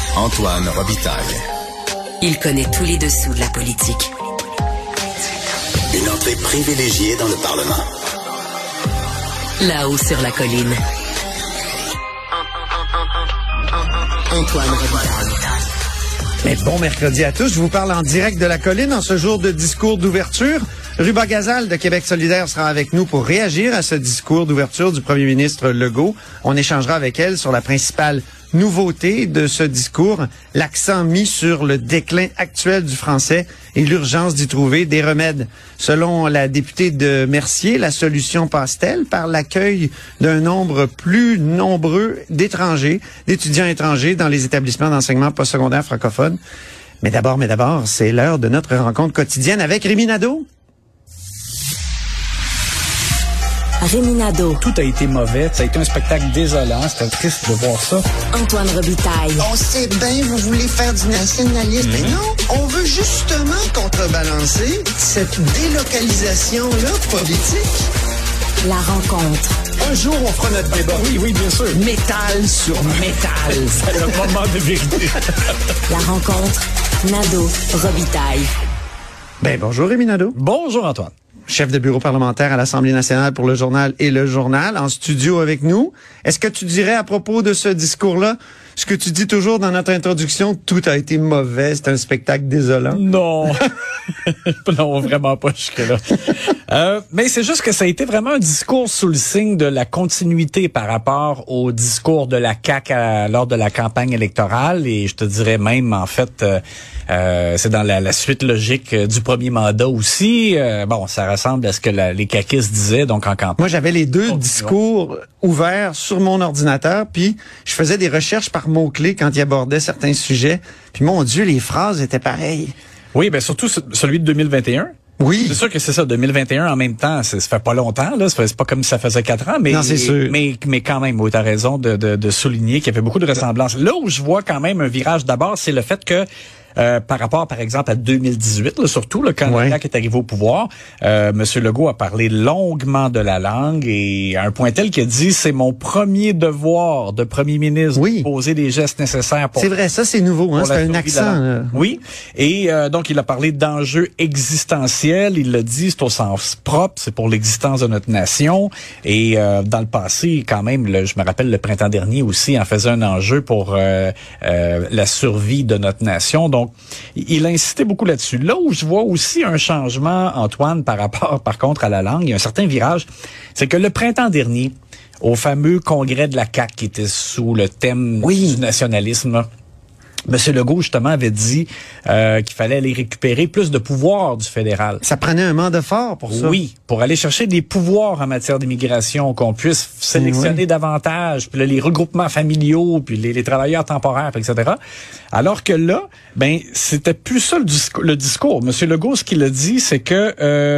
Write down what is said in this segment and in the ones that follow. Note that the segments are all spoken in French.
Antoine Robitaille. Il connaît tous les dessous de la politique. Une entrée privilégiée dans le Parlement. Là-haut sur la colline. Antoine Robitaille. Mais bon mercredi à tous. Je vous parle en direct de la colline en ce jour de discours d'ouverture. Ruba Gazal de Québec solidaire sera avec nous pour réagir à ce discours d'ouverture du premier ministre Legault. On échangera avec elle sur la principale nouveauté de ce discours, l'accent mis sur le déclin actuel du français et l'urgence d'y trouver des remèdes. Selon la députée de Mercier, la solution passe-t-elle par l'accueil d'un nombre plus nombreux d'étrangers, d'étudiants étrangers dans les établissements d'enseignement postsecondaire francophones? Mais d'abord, c'est l'heure de notre rencontre quotidienne avec Rémi Nadeau. Rémi Nadeau. Tout a été mauvais. Ça a été un spectacle désolant. C'était triste de voir ça. Antoine Robitaille. On sait bien, vous voulez faire du nationalisme. Mais non, on veut justement contrebalancer cette délocalisation-là politique. La rencontre. Un jour, on fera notre débat. Oui, bien sûr. Métal sur métal. C'est le moment de vérité. La rencontre. Nadeau. Robitaille. Bonjour Rémi Nadeau. Bonjour, Antoine. Chef de bureau parlementaire à l'Assemblée nationale pour le journal et le journal, en studio avec nous. Est-ce que tu dirais à propos de ce discours-là, ce que tu dis toujours dans notre introduction, tout a été mauvais, c'est un spectacle désolant? Non. Non, vraiment pas jusque-là. Mais c'est juste que ça a été vraiment un discours sous le signe de la continuité par rapport au discours de la CAQ lors de la campagne électorale. Et je te dirais même, en fait, c'est dans la suite logique du premier mandat aussi. Bon, ça ressemble à ce que les caquistes disaient donc en campagne. Moi, j'avais les deux discours ouverts sur mon ordinateur, puis je faisais des recherches par mots-clés quand ils abordaient certains sujets. Puis mon Dieu, les phrases étaient pareilles. Oui, surtout celui de 2021. Oui. C'est sûr que c'est ça, 2021 en même temps, ça fait pas longtemps, là. C'est pas comme si ça faisait 4 ans, mais. Non, c'est sûr. Mais quand même, oui, t'as raison de souligner qu'il y avait beaucoup de ressemblances. Là où je vois quand même un virage d'abord, c'est le fait que, par rapport, par exemple, à 2018, là, surtout, là, quand la CAQ est arrivé au pouvoir, M. Legault a parlé longuement de la langue et à un point tel qu'il a dit, c'est mon premier devoir de premier ministre de poser les gestes nécessaires pour... C'est vrai, ça c'est nouveau, hein, c'est un accent. Oui, et donc il a parlé d'enjeux existentiels, il l'a dit, c'est au sens propre, c'est pour l'existence de notre nation et dans le passé, quand même, je me rappelle le printemps dernier aussi, en faisait un enjeu pour la survie de notre nation. Donc, il a insisté beaucoup là-dessus. Là où je vois aussi un changement, Antoine, par rapport, par contre, à la langue, il y a un certain virage, c'est que le printemps dernier, au fameux congrès de la CAQ qui était sous le thème du nationalisme, M. Legault, justement, avait dit qu'il fallait aller récupérer plus de pouvoir du fédéral. Ça prenait un mandat fort pour ça. Oui, pour aller chercher des pouvoirs en matière d'immigration, qu'on puisse sélectionner davantage, puis là, les regroupements familiaux, puis les travailleurs temporaires, etc. Alors que là, c'était plus ça le discours. M. Legault, ce qu'il a dit, c'est que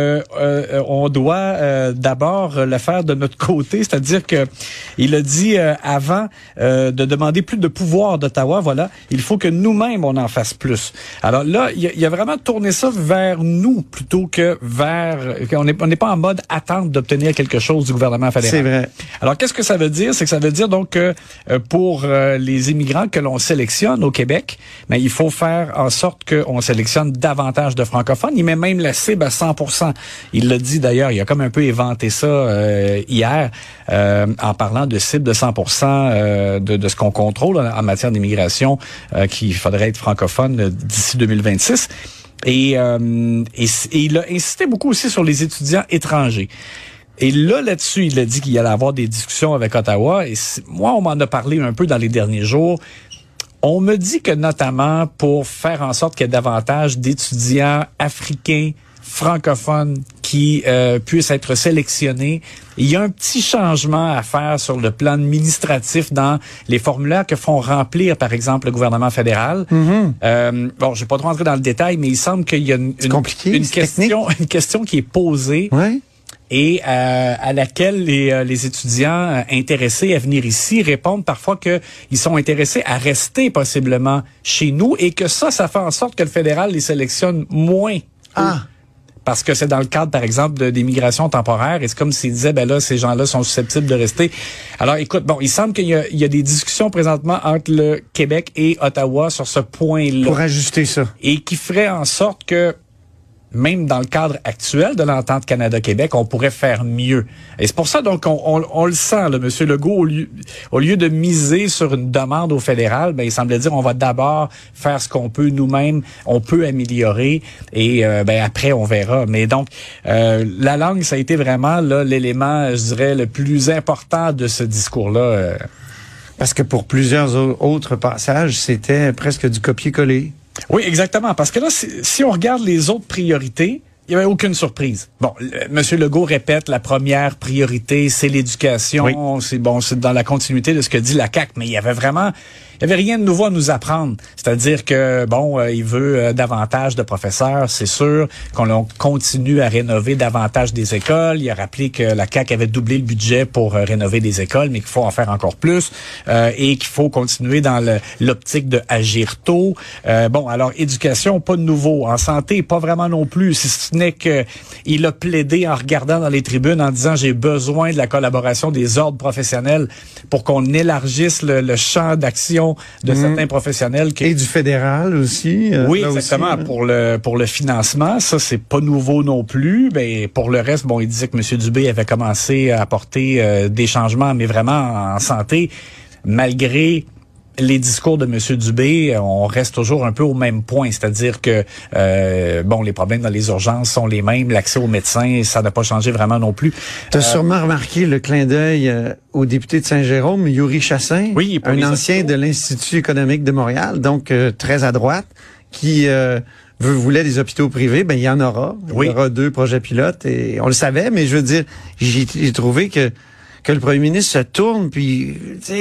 on doit d'abord le faire de notre côté, c'est-à-dire que il a dit avant de demander plus de pouvoir d'Ottawa, voilà, il faut que nous-mêmes, on en fasse plus. Alors là, il a vraiment tourné ça vers nous plutôt que vers... On n'est pas en mode attente d'obtenir quelque chose du gouvernement fédéral. C'est vrai. Alors, qu'est-ce que ça veut dire? C'est que ça veut dire donc que pour les immigrants que l'on sélectionne au Québec, il faut faire en sorte qu'on sélectionne davantage de francophones. Il met même la cible à 100%. Il l'a dit d'ailleurs, il a comme un peu éventé ça hier en parlant de cible de 100% de ce qu'on contrôle en matière d'immigration qu'il faudrait être francophone d'ici 2026. Et il a insisté beaucoup aussi sur les étudiants étrangers. Et là-dessus, il a dit qu'il allait avoir des discussions avec Ottawa. Et moi, on m'en a parlé un peu dans les derniers jours. On me dit que notamment pour faire en sorte qu'il y ait davantage d'étudiants africains, francophones qui puissent être sélectionnés. Il y a un petit changement à faire sur le plan administratif dans les formulaires que font remplir, par exemple, le gouvernement fédéral. Bon, je vais pas trop rentrer dans le détail, mais il semble qu'il y a une question qui est posée. Et à laquelle les étudiants intéressés à venir ici répondent parfois qu'ils sont intéressés à rester possiblement chez nous et que ça fait en sorte que le fédéral les sélectionne moins. parce que c'est dans le cadre, par exemple, des migrations temporaires, et c'est comme s'il disait, ben là, ces gens-là sont susceptibles de rester. Alors, écoute, bon, il semble qu'il y a des discussions présentement entre le Québec et Ottawa sur ce point-là. Pour ajuster ça. Et qui ferait en sorte que, même dans le cadre actuel de l'entente Canada-Québec, on pourrait faire mieux. Et c'est pour ça, donc, on le sent, là, M. Legault, au lieu de miser sur une demande au fédéral, ben, il semblait dire, on va d'abord faire ce qu'on peut nous-mêmes, on peut améliorer, et après, on verra. Mais donc, la langue, ça a été vraiment là l'élément, je dirais, le plus important de ce discours-là. Parce que pour plusieurs autres passages, c'était presque du copier-coller. Oui, exactement. Parce que là, si on regarde les autres priorités, il n'y avait aucune surprise. Bon, M. Legault répète, la première priorité, c'est l'éducation. Oui. C'est dans la continuité de ce que dit la CAQ, mais il y avait rien de nouveau à nous apprendre. C'est-à-dire que, il veut davantage de professeurs, c'est sûr, qu'on continue à rénover davantage des écoles. Il a rappelé que la CAQ avait doublé le budget pour rénover des écoles, mais qu'il faut en faire encore plus, et qu'il faut continuer dans l'optique de agir tôt. Alors, éducation, pas de nouveau. En santé, pas vraiment non plus, si ce n'est que il a plaidé en regardant dans les tribunes en disant j'ai besoin de la collaboration des ordres professionnels pour qu'on élargisse le champ d'action de certains professionnels. Et du fédéral aussi. Oui, exactement. Aussi, pour le financement, ça, c'est pas nouveau non plus. Mais pour le reste, il disait que M. Dubé avait commencé à apporter des changements, mais vraiment en santé, malgré les discours de M. Dubé, on reste toujours un peu au même point, c'est-à-dire que les problèmes dans les urgences sont les mêmes, l'accès aux médecins, ça n'a pas changé vraiment non plus. Tu as sûrement remarqué le clin d'œil au député de Saint-Jérôme, Yuri Chassin, un ancien de l'Institut économique de Montréal, donc très à droite, qui voulait des hôpitaux privés. Il y en aura. Il y aura 2 projets pilotes, et on le savait, mais je veux dire, j'ai trouvé que le premier ministre se tourne, puis,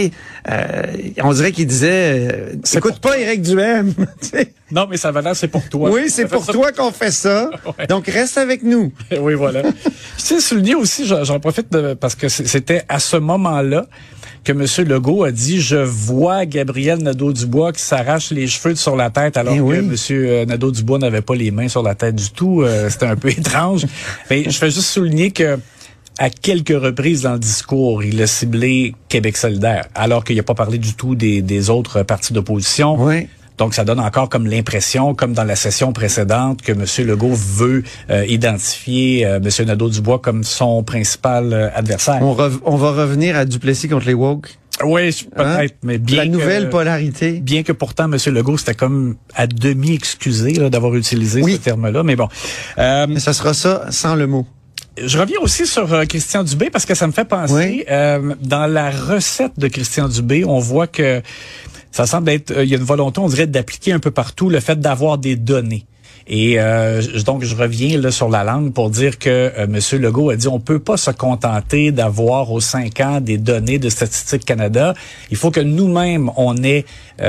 on dirait qu'il disait, écoute pas Éric Duhaime. Non, mais ça va là, c'est pour toi. Oui, c'est pour toi qu'on fait ça. Ouais. Donc, reste avec nous. Oui, voilà. Je tiens à souligner aussi, j'en profite parce que c'était à ce moment-là que M. Legault a dit, je vois Gabriel Nadeau-Dubois qui s'arrache les cheveux sur la tête alors que M. Nadeau-Dubois n'avait pas les mains sur la tête du tout. C'était un peu étrange. Mais je fais juste souligner que à quelques reprises dans le discours, il a ciblé Québec solidaire, alors qu'il n'a pas parlé du tout des autres partis d'opposition. Oui. Donc, ça donne encore comme l'impression, comme dans la session précédente, que M. Legault veut identifier M. Nadeau-Dubois comme son principal adversaire. On va revenir à Duplessis contre les woke. Oui, peut-être, mais bien la nouvelle polarité. Bien que pourtant, M. Legault, c'était comme à demi excusé d'avoir utilisé ce terme-là, mais bon. Mais ça sera ça sans le mot. Je reviens aussi sur Christian Dubé parce que ça me fait penser, dans la recette de Christian Dubé, on voit que ça semble être, il y a une volonté, on dirait, d'appliquer un peu partout le fait d'avoir des données. Et donc, je reviens là sur la langue pour dire que M. Legault a dit on peut pas se contenter d'avoir aux 5 ans des données de Statistique Canada. Il faut que nous-mêmes, on ait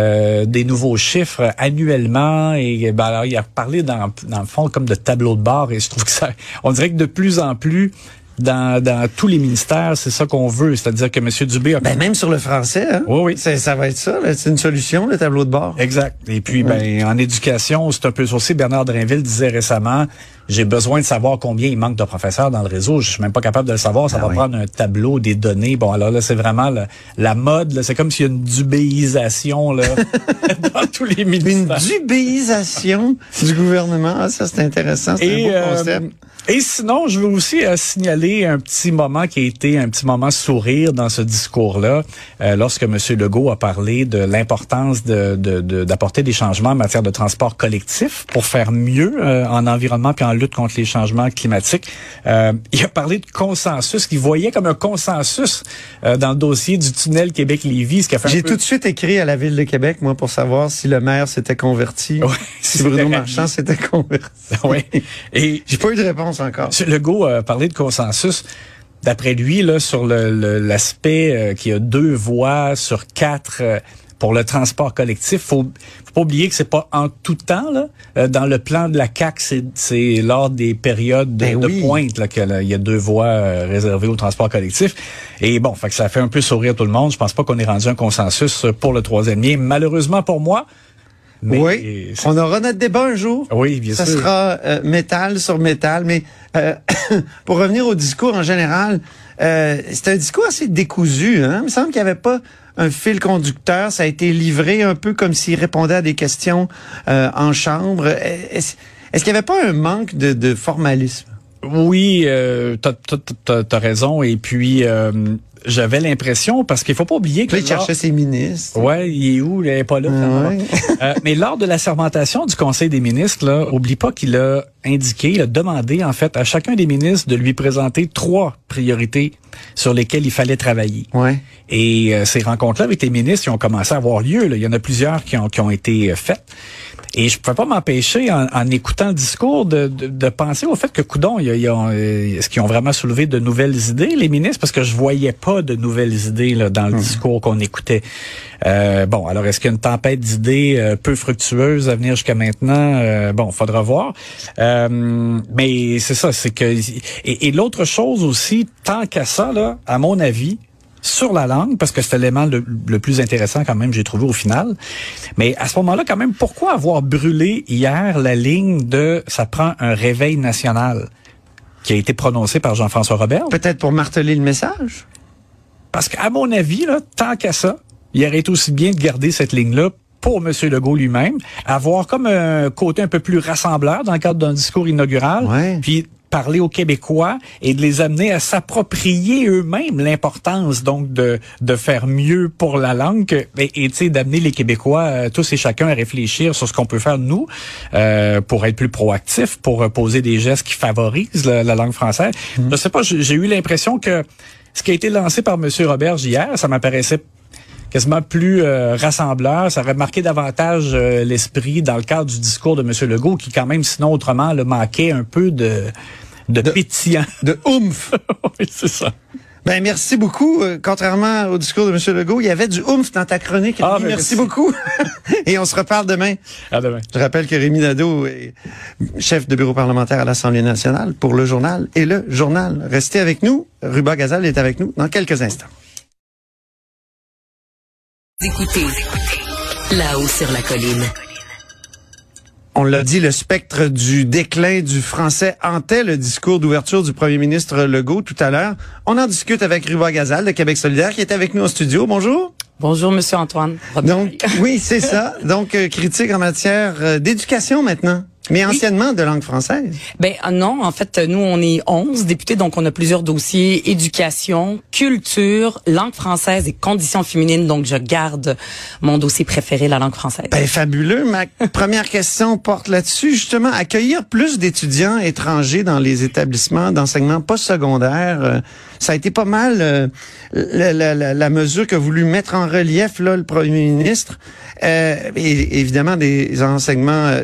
des nouveaux chiffres annuellement. Et alors, il a parlé dans le fond comme de tableau de bord. Et je trouve que ça, on dirait que de plus en plus, dans tous les ministères, c'est ça qu'on veut. C'est-à-dire que M. Dubé a... même sur le français, hein? Oui. Ça va être ça, là. C'est une solution, le tableau de bord. Exact. Et puis, en éducation, c'est un peu ça aussi. Bernard Drinville disait récemment, j'ai besoin de savoir combien il manque de professeurs dans le réseau. Je suis même pas capable de le savoir. Ça va prendre un tableau, des données. Bon, alors là, c'est vraiment la mode, là. C'est comme s'il y a une dubéisation, là, dans tous les ministères. Une dubéisation du gouvernement. Ah, ça, c'est intéressant. C'est un beau concept. Et sinon, je veux aussi signaler un petit moment qui a été un petit moment sourire dans ce discours-là, lorsque M. Legault a parlé de l'importance d'apporter des changements en matière de transport collectif pour faire mieux en environnement puis en lutte contre les changements climatiques. Il a parlé de consensus, qu'il voyait comme un consensus dans le dossier du tunnel Québec-Lévis. J'ai tout de suite écrit à la Ville de Québec, moi, pour savoir si le maire s'était converti, si Bruno Marchand s'était converti. Oui. Et j'ai pas eu de réponse encore. M. Legault a parlé de consensus. D'après lui, là, sur l'aspect qu'il y a 2 voies sur 4 pour le transport collectif, faut pas oublier que c'est pas en tout temps là. Dans le plan de la CAQ, c'est lors des périodes de pointe là qu'il y a 2 voies réservées au transport collectif. Et bon, fait que ça fait un peu sourire tout le monde. Je pense pas qu'on ait rendu un consensus pour le 3e lien. Malheureusement pour moi. Mais oui, on aura notre débat un jour. Oui, bien sûr. Ça sera métal sur métal, mais pour revenir au discours en général, c'est un discours assez décousu. Hein? Il me semble qu'il n'y avait pas un fil conducteur. Ça a été livré un peu comme s'il répondait à des questions en chambre. Est-ce qu'il n'y avait pas un manque de formalisme? Oui, t'as raison. Et puis, j'avais l'impression, parce qu'il faut pas oublier que... il cherchait ses ministres. Ouais, il est où? Il n'est pas là. Ouais. Mais lors de la sermentation du Conseil des ministres, là, oublie pas qu'il a indiqué, il a demandé, en fait, à chacun des ministres de lui présenter 3 priorités sur lesquelles il fallait travailler. Ouais. Et ces rencontres-là avec les ministres, ils ont commencé à avoir lieu. Là. Il y en a plusieurs qui ont été faites. Et je ne pouvais pas m'empêcher, en écoutant le discours, de penser au fait que, coudonc, est-ce qu'ils ont vraiment soulevé de nouvelles idées, les ministres? Parce que je voyais pas de nouvelles idées là, dans le discours qu'on écoutait. Bon, alors est-ce qu'il y a une tempête d'idées peu fructueuse à venir jusqu'à maintenant? Bon, faudra voir. Mais c'est ça, c'est que... Et l'autre chose aussi, tant qu'à ça, là, à mon avis, sur la langue, parce que c'est l'élément le plus intéressant quand même, j'ai trouvé au final. Mais à ce moment-là, quand même, pourquoi avoir brûlé hier la ligne de « ça prend un réveil national » qui a été prononcée par Jean-François Robert? Peut-être pour marteler le message? Parce qu'à mon avis, là, tant qu'à ça, il aurait été aussi bien de garder cette ligne-là pour M. Legault lui-même, avoir comme un côté un peu plus rassembleur dans le cadre d'un discours inaugural, puis parler aux Québécois et de les amener à s'approprier eux-mêmes l'importance donc de faire mieux pour la langue et tu sais d'amener les Québécois tous et chacun à réfléchir sur ce qu'on peut faire nous pour être plus proactifs, pour poser des gestes qui favorisent la langue française. Je sais pas, j'ai eu l'impression que ce qui a été lancé par M. Roberge hier, ça m'apparaissait quasiment plus rassembleur. Ça aurait marqué davantage l'esprit dans le cadre du discours de M. Legault, qui quand même, sinon autrement, le manquait un peu de pétillant. De oomph. Oui, c'est ça. Ben merci beaucoup. Contrairement au discours de M. Legault, il y avait du oomph dans ta chronique. Merci beaucoup. Et on se reparle demain. À demain. Je rappelle que Rémi Nadeau est chef de bureau parlementaire à l'Assemblée nationale pour Le Journal et Le Journal. Restez avec nous. Ruba Gazal est avec nous dans quelques instants. Écoutez, là-haut sur la colline. On l'a dit, le spectre du déclin du français hantait le discours d'ouverture du premier ministre Legault tout à l'heure. On en discute avec Ruba Gazal de Québec solidaire qui est avec nous en studio. Bonjour. Bonjour, Monsieur Antoine. Donc, oui, c'est ça. Donc, critique en matière d'éducation maintenant. Mais anciennement de langue française. Ben non, en fait, nous, on est 11 députés, donc on a plusieurs dossiers, éducation, culture, langue française et conditions féminines, donc je garde mon dossier préféré, la langue française. Ben fabuleux. Ma première question porte là-dessus, justement, accueillir plus d'étudiants étrangers dans les établissements d'enseignement postsecondaire. Ça a été pas mal la mesure qu'a voulu mettre en relief là le premier ministre. Et évidemment des enseignements,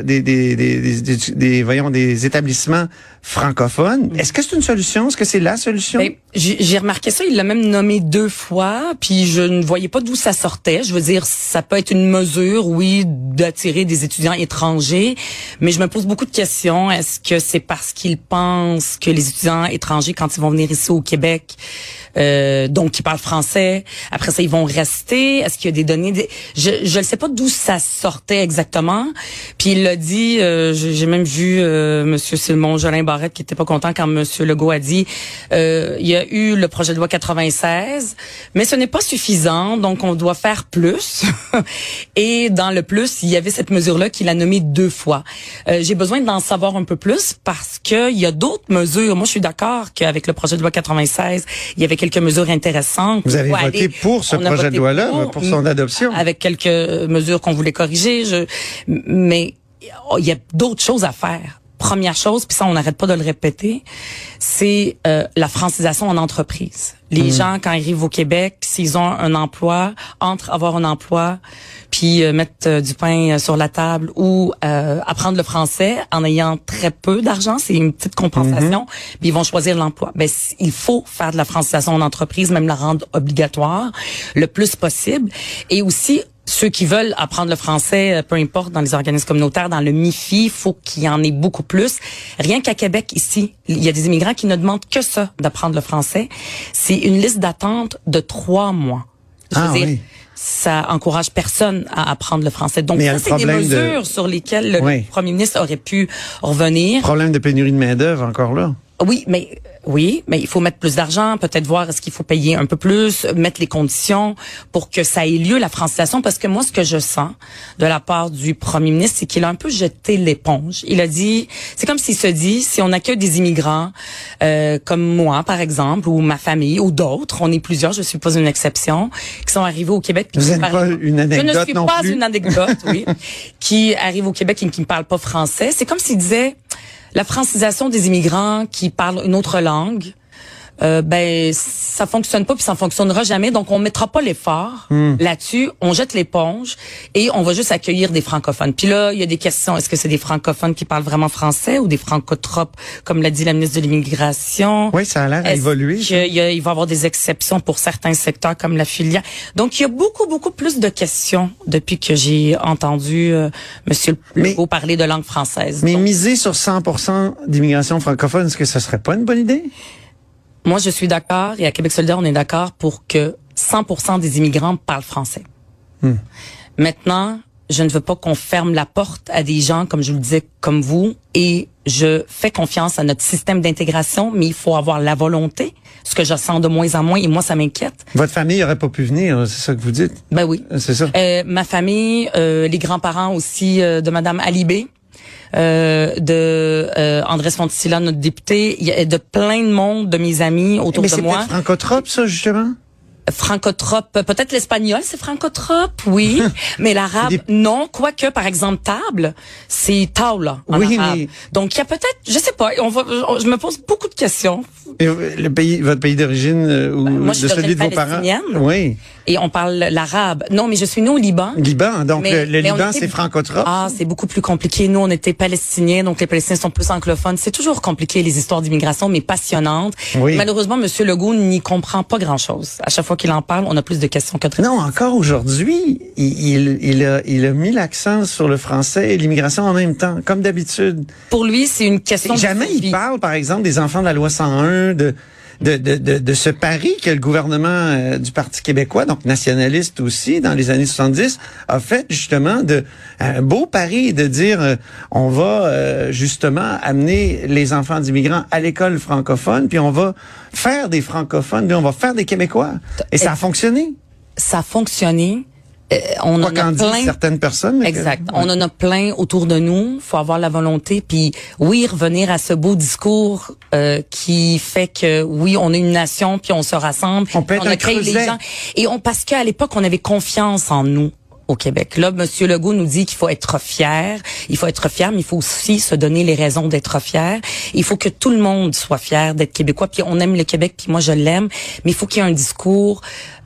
des établissements francophones. Est-ce que c'est une solution? Est-ce que c'est la solution? Ben, j'ai remarqué ça. Il l'a même nommé 2 fois, puis je ne voyais pas d'où ça sortait. Je veux dire, ça peut être une mesure, oui, d'attirer des étudiants étrangers, mais je me pose beaucoup de questions. Est-ce que c'est parce qu'ils pensent que les étudiants étrangers, quand ils vont venir ici au Québec, donc qui parlent français, après ça ils vont rester? Est-ce qu'il y a des données? Je ne sais pas d'où ça sortait exactement. Puis il l'a dit, j'ai même vu Monsieur Simon Jolin Barrette qui était pas content quand Monsieur Legault a dit il y a eu le projet de loi 96, mais ce n'est pas suffisant, donc on doit faire plus. Et dans le plus, il y avait cette mesure-là qu'il a nommée 2 fois. J'ai besoin d'en savoir un peu plus parce que il y a d'autres mesures. Moi, je suis d'accord qu'avec le projet de loi 96, il y avait quelques mesures intéressantes. Vous avez voté pour ce projet de loi-là, pour son adoption? Avec quelques mesures qu'on voulait corriger. Mais il y a d'autres choses à faire. Première chose, puis ça, on n'arrête pas de le répéter, c'est la francisation en entreprise. Les gens, quand ils arrivent au Québec, s'ils ont un emploi, entre avoir un emploi, puis mettre du pain sur la table ou apprendre le français en ayant très peu d'argent, c'est une petite compensation, puis ils vont choisir l'emploi. Ben, il faut faire de la francisation en entreprise, même la rendre obligatoire le plus possible. Et aussi, ceux qui veulent apprendre le français, peu importe, dans les organismes communautaires, dans le MIFI, faut qu'il y en ait beaucoup plus. Rien qu'à Québec, ici, il y a des immigrants qui ne demandent que ça, d'apprendre le français. C'est une liste d'attente de 3 mois. Je veux dire, ça encourage personne à apprendre le français. Donc, mais ça, c'est des mesures sur lesquelles le premier ministre aurait pu revenir. Problème de pénurie de main-d'œuvre encore là. Oui, mais il faut mettre plus d'argent, peut-être voir est-ce qu'il faut payer un peu plus, mettre les conditions pour que ça ait lieu, la francisation, parce que moi, ce que je sens de la part du premier ministre, c'est qu'il a un peu jeté l'éponge. Il a dit, c'est comme s'il se dit, si on accueille des immigrants, comme moi, par exemple, ou ma famille, ou d'autres, on est plusieurs, je suis pas une exception, qui sont arrivés au Québec. Vous n'êtes pas une anecdote non plus. Je ne suis pas une anecdote, oui, qui arrivent au Québec et qui ne parlent pas français. C'est comme s'il disait, la francisation des immigrants qui parlent une autre langue, ça fonctionne pas puis ça fonctionnera jamais. Donc on mettra pas l'effort là-dessus, on jette l'éponge et on va juste accueillir des francophones. Puis là, il y a des questions. Est-ce que c'est des francophones qui parlent vraiment français ou des francotropes, comme l'a dit la ministre de l'Immigration? Oui, ça a l'air à évoluer. Il va y avoir des exceptions pour certains secteurs comme la filière. Donc il y a beaucoup plus de questions depuis que j'ai entendu Monsieur Legault parler de langue française. Mais donc, miser sur 100% d'immigration francophone, est-ce que ça serait pas une bonne idée? Moi, je suis d'accord, et à Québec solidaire, on est d'accord pour que 100% des immigrants parlent français. Maintenant, je ne veux pas qu'on ferme la porte à des gens, comme je vous le disais, comme vous, et je fais confiance à notre système d'intégration, mais il faut avoir la volonté, ce que je sens de moins en moins, et moi, ça m'inquiète. Votre famille aurait pas pu venir, c'est ça que vous dites? Ben oui. C'est ça. Ma famille, les grands-parents aussi de Madame Alibé, de Andrés Fontecilla, notre député, il y a de plein de monde de mes amis autour de moi. Mais c'est peut-être francotrope, ça, justement? Francotrope, peut-être l'espagnol, c'est francotrope, oui, mais l'arabe, non, quoique, par exemple, table, c'est taula en arabe. Mais... Donc, il y a peut-être, je sais pas, je me pose beaucoup de questions. Et votre pays d'origine, ou moi, de celui de vos parents? Oui. Et on parle l'arabe. Non, mais je suis née au Liban. Liban, donc le Liban, c'est francotrope? Ah, c'est beaucoup plus compliqué. Nous, on était palestiniens, donc les Palestiniens sont plus anglophones. C'est toujours compliqué, les histoires d'immigration, mais passionnantes. Oui. Malheureusement, Monsieur Legault n'y comprend pas grand-chose. À chaque fois qu'il en parle, on a plus de questions que de réponses. Non, encore aujourd'hui, il a mis l'accent sur le français et l'immigration en même temps, comme d'habitude. Pour lui, c'est une question de jamais il parle, par exemple, des enfants de la loi 101, de ce pari que le gouvernement du Parti québécois, donc nationaliste aussi, dans les années 70, a fait justement un beau pari de dire on va justement amener les enfants d'immigrants à l'école francophone, puis on va faire des francophones, puis on va faire des Québécois. Et ça a fonctionné. Ça a fonctionné. On en a plein. Certaines personnes. Exact. On en a plein autour de nous. Faut avoir la volonté. Puis oui, revenir à ce beau discours qui fait que oui, on est une nation, puis on se rassemble. On peut être un creuset. Les gens. Et parce qu'à l'époque, on avait confiance en nous au Québec. Là, Monsieur Legault nous dit qu'il faut être fier. Il faut être fier, mais il faut aussi se donner les raisons d'être fier. Il faut que tout le monde soit fier d'être québécois. Puis on aime le Québec, puis moi je l'aime. Mais il faut qu'il y ait un discours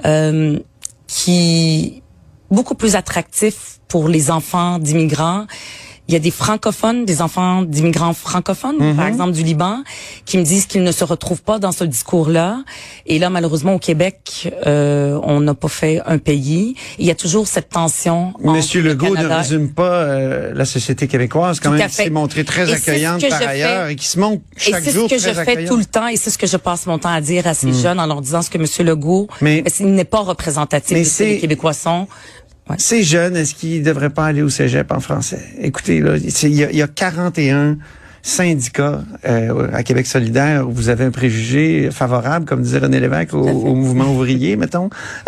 qui beaucoup plus attractif pour les enfants d'immigrants. Il y a des francophones, des enfants d'immigrants francophones, par exemple du Liban, qui me disent qu'ils ne se retrouvent pas dans ce discours-là. Et là, malheureusement, au Québec, on n'a pas fait un pays. Il y a toujours cette tension. Monsieur Legault ne résume pas la société québécoise, quand même, qui s'est montrée très accueillante par ailleurs et qui se montre chaque jour très accueillante. Et c'est ce que je fais tout le temps et c'est ce que je passe mon temps à dire à ces jeunes en leur disant ce que Monsieur Legault, il n'est pas représentatif de ce que les Québécois sont. Ouais. Ces jeunes, est-ce qu'ils ne devraient pas aller au cégep en français? Écoutez, là, il y a 41 syndicats à Québec solidaire où vous avez un préjugé favorable, comme disait René Lévesque, au mouvement ouvrier, mettons.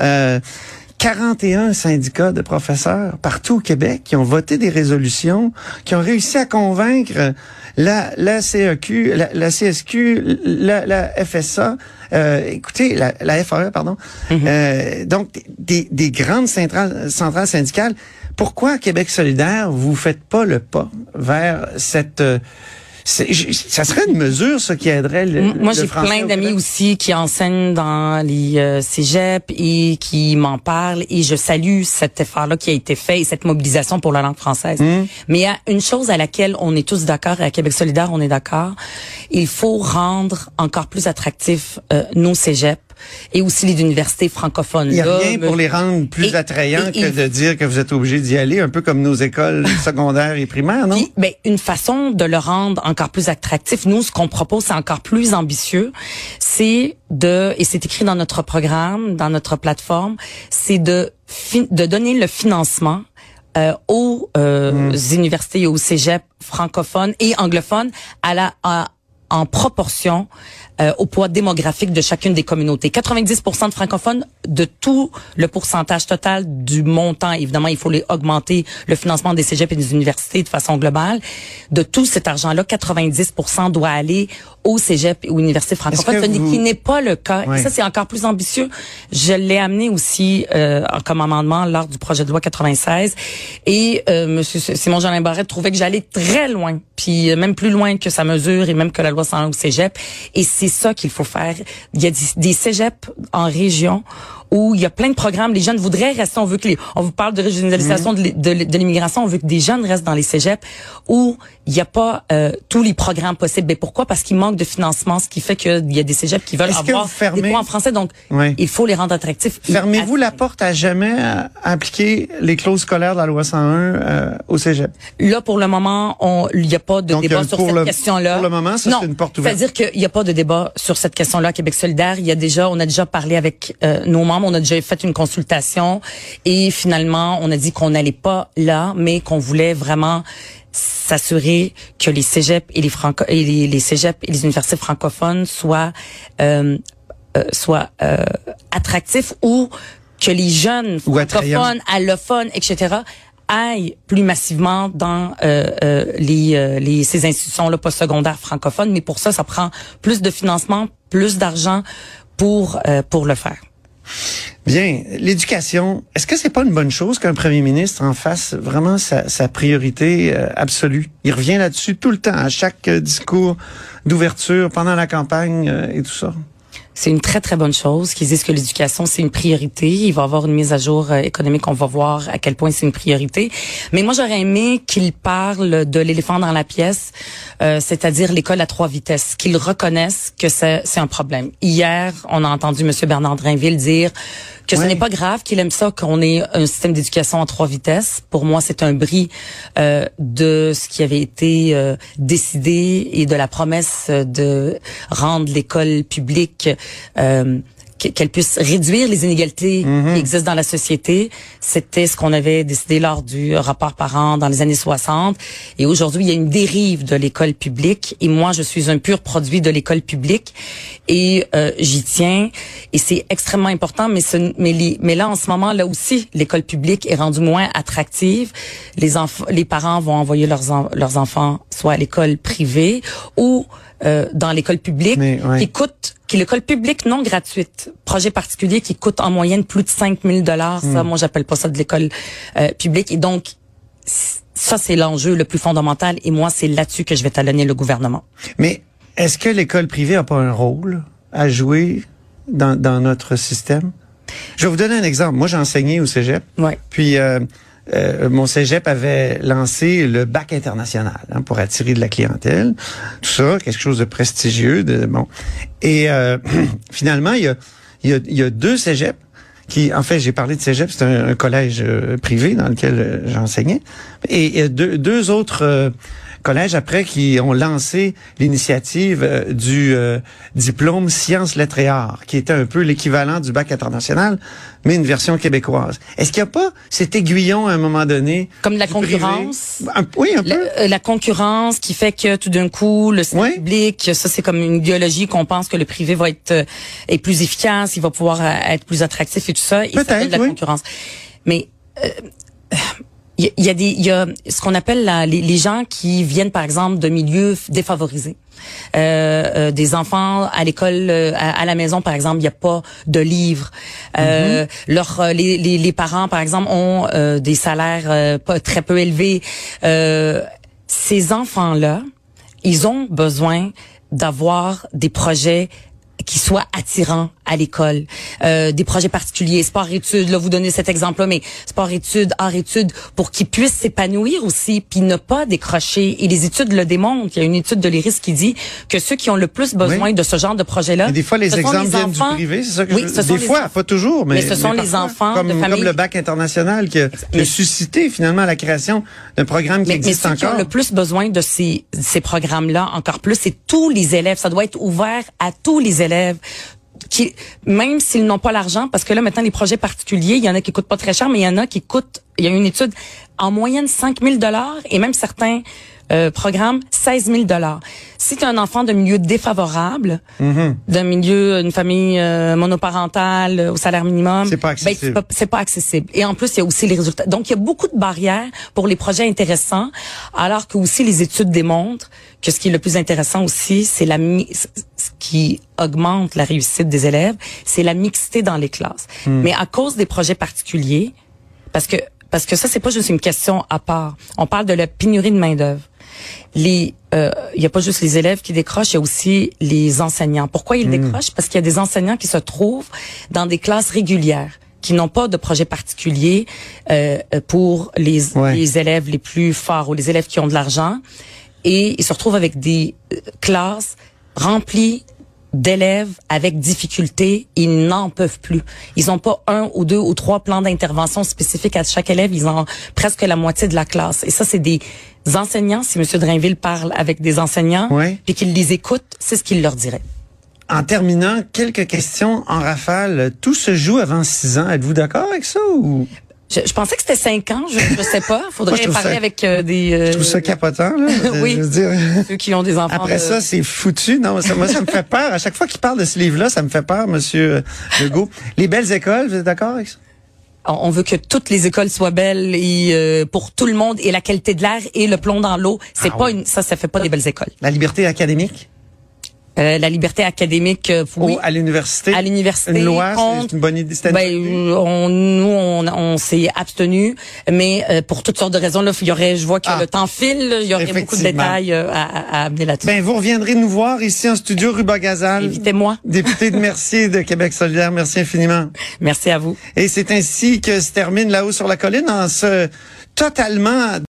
41 syndicats de professeurs partout au Québec qui ont voté des résolutions, qui ont réussi à convaincre la CEQ, la CSQ, la FSA, écoutez, la FAE, pardon. Donc, des grandes centrales syndicales. Pourquoi à Québec solidaire, vous faites pas le pas vers cette... ça serait une mesure, ça, qui aiderait Moi, j'ai plein d'amis aussi qui enseignent dans les cégeps et qui m'en parlent et je salue cet effort-là qui a été fait et cette mobilisation pour la langue française. Mais il y a une chose à laquelle on est tous d'accord et à Québec solidaire, on est d'accord. Il faut rendre encore plus attractifs nos cégeps et aussi les universités francophones. Il n'y a rien pour les rendre plus attrayants que de dire que vous êtes obligé d'y aller, un peu comme nos écoles secondaires et primaires, non? Puis, une façon de le rendre encore plus attractif, nous, ce qu'on propose, c'est encore plus ambitieux, et c'est écrit dans notre programme, dans notre plateforme, c'est de donner le financement aux universités et aux cégeps francophones et anglophones en proportion au poids démographique de chacune des communautés. 90% de francophones, de tout le pourcentage total du montant, évidemment, il faut les augmenter, le financement des cégeps et des universités de façon globale. De tout cet argent-là, 90% doit aller au cégep et aux universités francophones, qui n'est pas le cas. Oui. Ça, c'est encore plus ambitieux. Je l'ai amené aussi comme amendement lors du projet de loi 96. Et M. Simon-Jolin Barrette trouvait que j'allais très loin, puis même plus loin que sa mesure et même que la loi 101 au cégep. Et c'est ça qu'il faut faire. Il y a des cégeps en région où il y a plein de programmes. Les jeunes voudraient rester. On vous parle de régionalisation de l'immigration. On veut que des jeunes restent dans les cégeps où il n'y a pas tous les programmes possibles. Mais pourquoi? Parce qu'il manque de financement, ce qui fait qu'il y a des cégeps qui veulent avoir des cours en français. Donc, il faut les rendre attractifs. Fermez-vous la porte à jamais à appliquer les clauses scolaires de la loi 101 au cégep? Là, pour le moment, il n'y a pas de débat sur cette question-là. Pour le moment, ça, c'est une porte ouverte. C'est-à-dire qu'il n'y a pas de débat sur cette question-là à Québec solidaire. On a déjà parlé avec nos membres, on a déjà fait une consultation et finalement, on a dit qu'on n'allait pas là, mais qu'on voulait vraiment s'assurer que les cégeps et les cégeps et les universités francophones soient attractifs, ou que les jeunes francophones, allophones, etc., aillent plus massivement dans ces institutions-là postsecondaires francophones. Mais pour ça prend plus de financement, plus d'argent pour le faire. Bien, l'éducation, est-ce que c'est pas une bonne chose qu'un premier ministre en fasse vraiment sa priorité absolue? Il revient là-dessus tout le temps, à chaque discours d'ouverture, pendant la campagne et tout ça. C'est une très, très bonne chose qu'ils disent que l'éducation, c'est une priorité. Il va y avoir une mise à jour économique. On va voir à quel point c'est une priorité. Mais moi, j'aurais aimé qu'il parle de l'éléphant dans la pièce, c'est-à-dire l'école à 3 vitesses, qu'ils reconnaissent que c'est un problème. Hier, on a entendu M. Bernard Drainville dire que ce n'est pas grave, qu'il aime ça, qu'on ait un système d'éducation à 3 vitesses. Pour moi, c'est un bris de ce qui avait été décidé et de la promesse de rendre l'école publique qu'elle puisse réduire les inégalités qui existent dans la société. C'était ce qu'on avait décidé lors du rapport parent dans les années 60. Et aujourd'hui, il y a une dérive de l'école publique. Et moi, je suis un pur produit de l'école publique. Et j'y tiens. Et c'est extrêmement important. Mais là, en ce moment, là aussi, l'école publique est rendue moins attractive. Les parents vont envoyer leurs enfants soit à l'école privée ou dans l'école publique, qui est l'école publique non gratuite, projet particulier qui coûte en moyenne plus de 5 000 $. Ça, moi, j'appelle pas ça de l'école publique. Et donc, ça, c'est l'enjeu le plus fondamental. Et moi, c'est là-dessus que je vais talonner le gouvernement. Mais est-ce que l'école privée a pas un rôle à jouer dans notre système? Je vais vous donner un exemple. Moi, j'ai enseigné au cégep. Ouais. Puis, mon cégep avait lancé le bac international pour attirer de la clientèle, tout ça, quelque chose de prestigieux, Et finalement, il y a 2 cégeps qui, en fait, j'ai parlé de cégep, c'est un collège privé dans lequel j'enseignais, et il y a deux autres collèges après qui ont lancé l'initiative du diplôme sciences, lettres et arts, qui était un peu l'équivalent du bac international, mais une version québécoise. Est-ce qu'il n'y a pas cet aiguillon à un moment donné? Comme la concurrence? Oui, un peu. La concurrence qui fait que tout d'un coup, le système public, ça c'est comme une idéologie qu'on pense que le privé va être plus efficace, il va pouvoir être plus attractif et tout ça. Peut-être, la concurrence. Mais il y a ce qu'on appelle les gens qui viennent par exemple de milieux défavorisés. Des enfants à l'école, à la maison par exemple, il n'y a pas de livres. Les parents par exemple ont des salaires très peu élevés. Ces enfants-là, ils ont besoin d'avoir des projets qui soit attirant à l'école. Des projets particuliers, sport-études, là, vous donnez cet exemple-là, mais sport-études, art-études, pour qu'ils puissent s'épanouir aussi, puis ne pas décrocher. Et les études le démontrent. Il y a une étude de l'IRIS qui dit que ceux qui ont le plus besoin de ce genre de projet-là... Mais des fois, les exemples viennent du privé, c'est ça que je... Des fois, pas toujours, mais ce sont les enfants comme, de familles... Comme le bac international qui a suscité finalement la création d'un programme qui existe encore. Mais ceux qui ont le plus besoin de ces programmes-là, encore plus, c'est tous les élèves. Ça doit être ouvert à tous les élèves. Même s'ils n'ont pas l'argent, parce que là, maintenant, les projets particuliers, il y en a qui coûtent pas très cher, mais il y en a qui coûtent, il y a une étude, en moyenne 5 000 $ et même certains programmes, 16 000 $. Si tu as un enfant d'un milieu défavorable, d'un milieu, une famille monoparentale, au salaire minimum, c'est pas accessible. C'est pas accessible. Et en plus, il y a aussi les résultats. Donc, il y a beaucoup de barrières pour les projets intéressants, alors que aussi les études démontrent que ce qui est le plus intéressant aussi, c'est ce qui augmente la réussite des élèves, c'est la mixité dans les classes. Mais à cause des projets particuliers, parce que ça, c'est pas juste une question à part. On parle de la pénurie de main-d'œuvre. Il y a pas juste les élèves qui décrochent, il y a aussi les enseignants. Pourquoi ils décrochent? Parce qu'il y a des enseignants qui se trouvent dans des classes régulières, qui n'ont pas de projet particulier pour les élèves les plus forts ou les élèves qui ont de l'argent. Et ils se retrouvent avec des classes remplies d'élèves avec difficulté, ils n'en peuvent plus. Ils n'ont pas 1 ou 2 ou 3 plans d'intervention spécifiques à chaque élève, ils ont presque la moitié de la classe. Et ça, c'est des enseignants, si M. Drainville parle avec des enseignants, puis qu'il les écoute, c'est ce qu'il leur dirait. En terminant, quelques questions en rafale. Tout se joue avant 6 ans. Êtes-vous d'accord avec ça ou... Je pensais que c'était 5 ans, je sais pas. Faudrait parler avec des... Je trouve ça capotant, là. Oui, je veux dire. Ceux qui ont des enfants. Après ça, c'est foutu. Non, moi, ça me fait peur. À chaque fois qu'il parle de ce livre-là, ça me fait peur, Monsieur Legault. Les belles écoles, vous êtes d'accord avec ça? On veut que toutes les écoles soient belles et pour tout le monde, et la qualité de l'air et le plomb dans l'eau. C'est pas ça fait pas des belles écoles. La liberté académique? La liberté académique, oui. À l'université? À l'université. Une loi, c'est une bonne idée? On s'est abstenu, mais pour toutes sortes de raisons, là, je vois que le temps file, il y aurait beaucoup de détails à amener là-dessus. Vous reviendrez nous voir ici en studio, rue Bagazal. Invitez-moi. Député de Mercier de Québec solidaire. Merci infiniment. Merci à vous. Et c'est ainsi que se termine Là-haut sur la colline en ce totalement